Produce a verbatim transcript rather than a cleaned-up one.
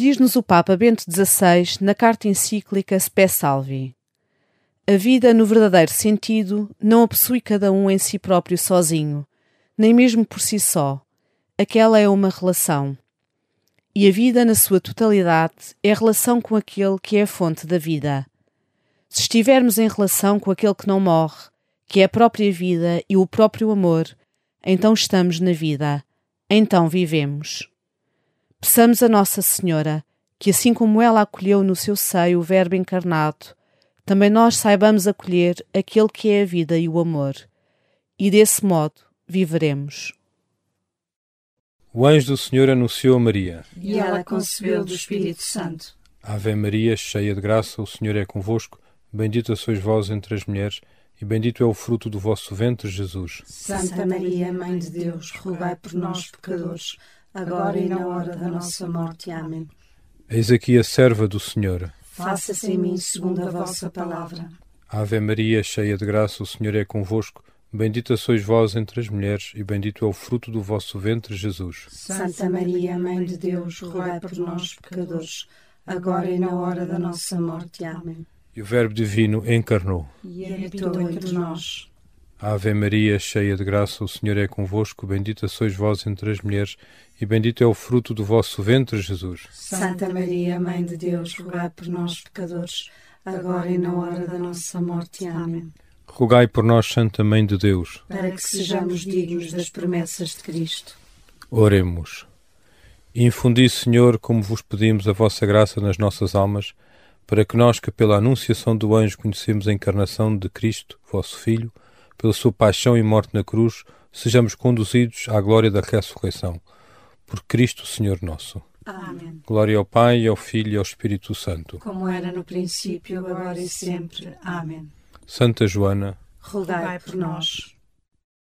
Diz-nos o Papa Bento dezasseis na carta encíclica Spe Salvi: a vida, no verdadeiro sentido, não a possui cada um em si próprio sozinho, nem mesmo por si só. Aquela é uma relação. E a vida, na sua totalidade, é a relação com aquele que é a fonte da vida. Se estivermos em relação com aquele que não morre, que é a própria vida e o próprio amor, então estamos na vida, então vivemos. Peçamos a Nossa Senhora que, assim como ela acolheu no seu seio o Verbo encarnado, também nós saibamos acolher aquele que é a vida e o amor, e desse modo viveremos. O anjo do Senhor anunciou a Maria, e ela concebeu do Espírito Santo. Ave Maria, cheia de graça, o Senhor é convosco, bendita sois vós entre as mulheres, e bendito é o fruto do vosso ventre, Jesus. Santa Maria, Mãe de Deus, rogai por nós, pecadores, agora e na hora da nossa morte. Amém. Eis aqui a serva do Senhor. Faça-se em mim segundo a vossa palavra. Ave Maria, cheia de graça, o Senhor é convosco, bendita sois vós entre as mulheres, e bendito é o fruto do vosso ventre, Jesus. Santa Maria, Mãe de Deus, rogai por nós, pecadores, agora e na hora da nossa morte. Amém. E o Verbo Divino encarnou. E habitou entre nós. Ave Maria, cheia de graça, o Senhor é convosco, bendita sois vós entre as mulheres, e bendito é o fruto do vosso ventre, Jesus. Santa Maria, Mãe de Deus, rogai por nós, pecadores, agora e na hora da nossa morte. Amém. Rogai por nós, Santa Mãe de Deus, para que sejamos dignos das promessas de Cristo. Oremos. Infundi, Senhor, como vos pedimos, a vossa graça nas nossas almas, para que nós, que pela anunciação do anjo conhecemos a encarnação de Cristo, vosso Filho, pela sua paixão e morte na cruz, sejamos conduzidos à glória da ressurreição. Por Cristo, Senhor nosso. Amém. Glória ao Pai, ao Filho e ao Espírito Santo. Como era no princípio, agora e sempre. Amém. Santa Joana, rogai por nós.